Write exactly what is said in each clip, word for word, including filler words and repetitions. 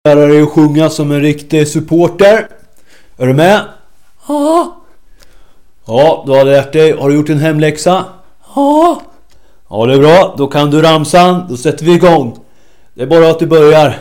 lära dig att sjunga som en riktig supporter. Är du med? Ja. Ja, du har lärt dig. Har du gjort en hemläxa? Ja. Ja, det är bra. Då kan du ramsan. Då sätter vi igång. Det är bara att du börjar.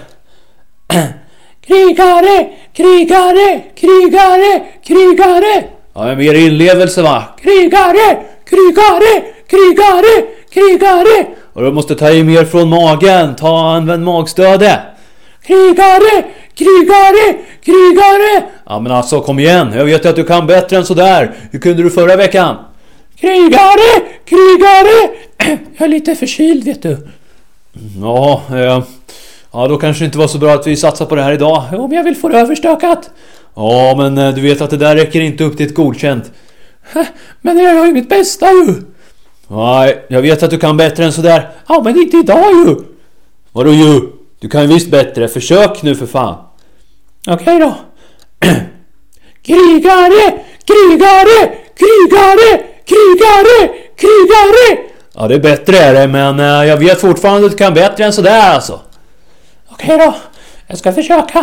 Krigare, krigare, krigare, krigare. Ja, men mer inlevelse, va? Krigare, krigare, krigare, krigare. Och du måste ta i mer från magen. Ta använd magstödet. Krigare, krigare, krigare. Ja, men alltså, kom igen. Jag vet ju att du kan bättre än sådär. Hur kunde du förra veckan? Krigare, krigare. Jag är lite förkyld, vet du. Ja, eh, ja, då kanske det inte var så bra att vi satsar på det här idag. Om jag vill få det överstökat. Ja, men eh, du vet att det där räcker inte upp till ett godkänt. Men jag gör ju mitt bästa ju. Nej, jag vet att du kan bättre än sådär. Ja, men inte idag ju. Vadå ju? Du kan ju visst bättre. Försök nu för fan. Okej då. Krigare, krigare, krigare, krigare, krigare. Ja, det är bättre är det, men eh, jag vet fortfarande att du kan bättre än sådär alltså. Okej då, jag ska försöka.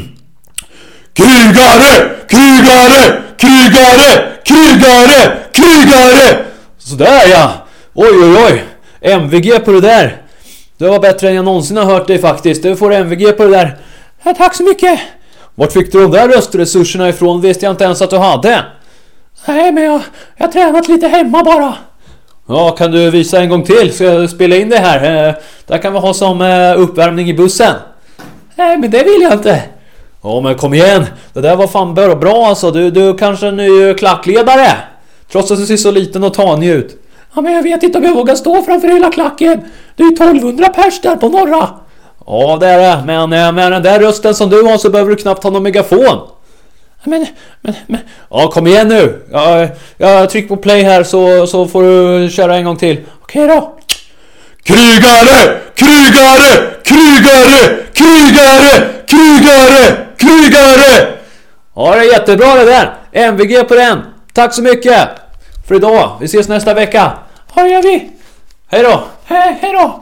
Krigare, krigare, krigare, krigare, krigare. Sådär ja. Oj, oj, oj. M V G på det där. Det var bättre än jag någonsin har hört dig faktiskt. Du får M V G på det där. Ja, tack så mycket. Vart fick du de där röstresurserna ifrån? Visste jag inte ens att du hade. Nej, men jag, jag har tränat lite hemma bara. Ja, kan du visa en gång till? Ska jag spela in det här? Eh, där kan vi ha som eh, uppvärmning i bussen. Nej, men det vill jag inte. Ja, men kom igen. Det där var fan bra, bra alltså. Du, du kanske är en ny klackledare. Trots att du ser så liten och tanig ut. Ja, men jag vet inte om jag vågar stå framför hela klacken. Det är ju tolvhundra pers där på norra. Ja, det är det. Men med den där rösten som du har så behöver du knappt ha någon megafon. Men, men, men... Ja, kom igen nu. Jag, jag trycker på play här så, så får du köra en gång till. Okej då. Krigare! Krigare! Krigare! Krigare! Krigare! Krigare! Ja, det är jättebra det där. M V G på den. Tack så mycket för idag. Vi ses nästa vecka. Ja, gör vi. Hej då. Hej, hej då.